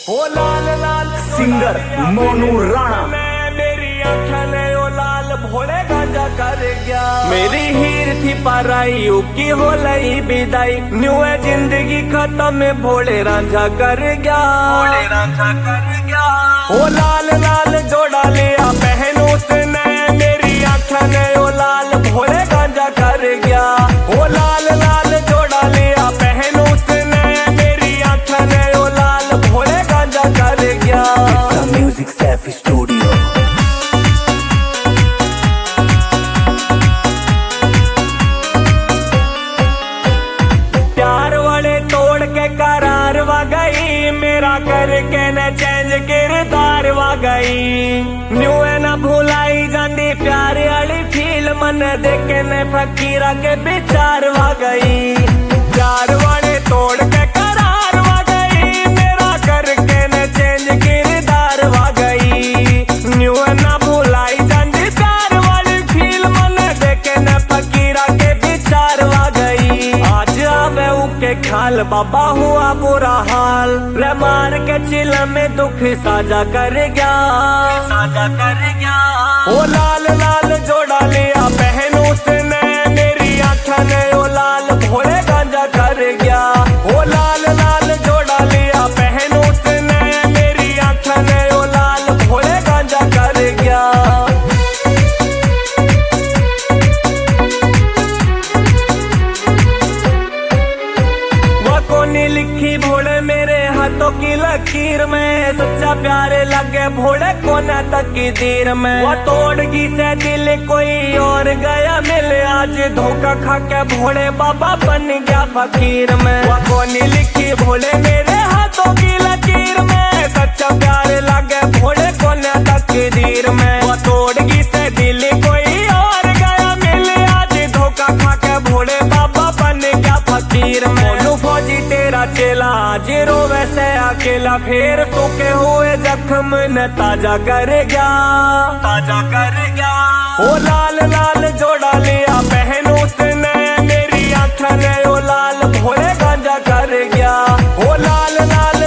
ओ लाल लाल सिंगर मोनू राणा। मेरी आँखें ने ओ लाल भोले गांजा कर गया। मेरी हीर थी पाराई की हो लई विदाई, न्यू है जिंदगी खत्म में भोले रांझा कर गया। भोले रांझा कर गया। ओ लाल लाल जोड़ा लिया बहन उसने, मेरी आँखें ने ओ लाल भोले गांजा कर गया। ओ लाल लाल जोड़ा लिया बहन उसने, मेरी आँखें ने ओ लाल भोले गांजा कर गया। Music Saif studio. प्यार वाले तोड़ के करार वा गई, मेरा करके न चेंज किरदार वा गई। न्यू है न भुलाई जाती प्यार वाली फील, मन देखे न फकीरा के विचार वा गई। प्यार वाले तोड़ के करार वा गई, मेरा करके न चेंज किरदार वा गई। न्यू है न भुलाई जाती प्यार वाली फील, मन देखे न फकीरा के विचार वा गई। आज आवे उके ख्याल बाबा हुआ बुरा हाल, रे मार के चिल में दुख साझा कर गया। साझा कर गया। ओ लाल लाल जोड़ा लिया बहन उसने, मेरी आँखें ने ओ लाल भोले गांजा कर गया। ओ लाल लाल जोड़ा लिया बहन उसने, मेरी आँखें ने ओ लाल भोले गांजा कर गया। कोनी लिखी भोले मेरे हाथों की लकीर में, सच्चा प्यार लगे भोले कोना तक की तीर में। वो तोड़गी से दिल कोई और गया मिले, आज धोखा खा के भोले बाबा बन गया फकीर में। वो कोनी लिखी भोले मेरे हाथों की लकीर में, सच्चा प्यार लगे भोले कोना तक की तीर में। वो तोड़गी से दिल कोई और गया मिले, आज धोखा खा के भोले बाबा बन गया फकीर में। फौजी तेरा चेला आज रोवे से अकेला, फिर सूखे हुए जख्म न ताजा कर गया। ताजा कर गया। ओ लाल लाल जोड़ा लिया बहन उसने, मेरी आँखें ने ओ लाल भोले गांजा कर गया। ओ लाल लाल